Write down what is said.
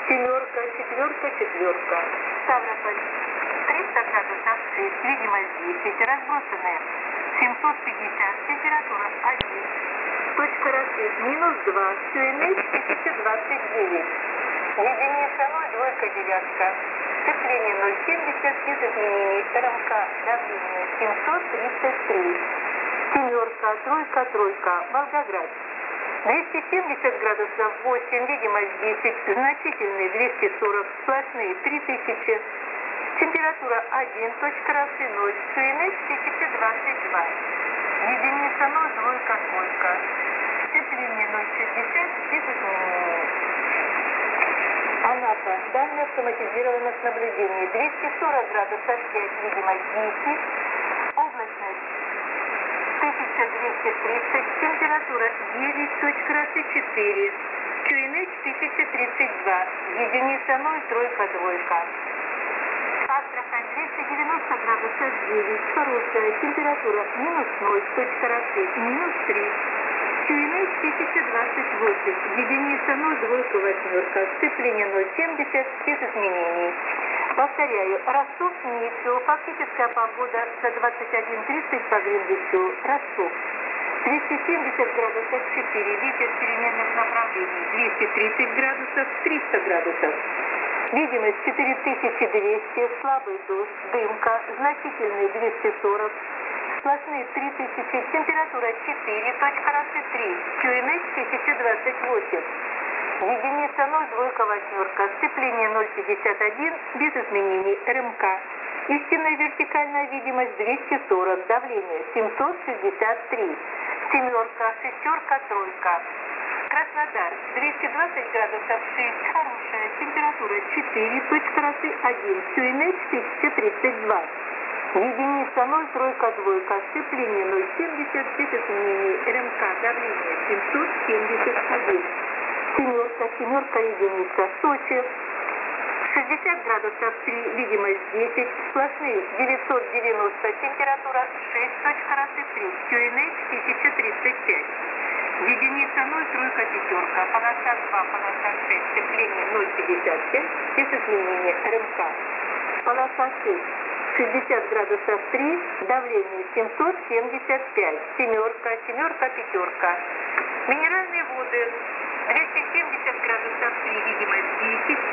Семерка, четверка, четверка. Ставрополь 300 градусов 6, видимость 10, разбросаны 750, температура 1. Точка росы минус 2, QNH 1029. Единица 0, двойка, девятка. Сцепление 0,70, без изменений. РМК, давление 733. Семерка, тройка, тройка. Волгоград. 270 градусов 8, видимость 10, значительный 240, сплошные 3000. Температура 1, точка росы 0, QNH 1022. Единица 0, двойка, двойка. Сцепление 0,60, без изменений. Анапа. Данные автоматизированных наблюдений. 240 градусов 5, видимость 10. Облачность 1230, температура 9, точка росы 4. QNH 1032. Единица 0, тройка, двойка. Астрахань 290 градусов 9, Хорошая. Температура минус 0, точка росы минус 3. QNH 1028. Единица 0, двойка, восьмерка. Сцепление 0,70, без изменений. Повторяю, Ростов, Нечу, фактическая погода за 21:30 по Гринвичу. Ростов. 270 градусов 4, ветер переменных направлений. 230 градусов, 300 градусов. Видимость 4200, слабый дождь, дымка, значительный 240. Сплошные 3000, температура 4, точка росы 3, QNH 1028. Единица 0, двойка, восьмерка, сцепление 0,51, без изменений, РМК. Истинная вертикальная видимость 240, давление 763. Семерка, шестерка, тройка. Краснодар 220 градусов 6, хорошая, температура 4, точка росы 1, QNH 1032. Единица 0, тройка, двойка, сцепление 0,70, без изменений, РМК, давление 771. Семерка, семерка, единица. Сочи 60 градусов 3, видимость 10, сплошные 990, температура 6, точка росы 3, QNH 1035. Единица 0, тройка, пятерка, полоса 2, полоса 6, сцепление 0,55, без изменения, РМК. Полоса 6. 60 градусов 3, давление 775, семерка, семерка, пятерка. Минеральные воды 270 градусов 3, видимость 10.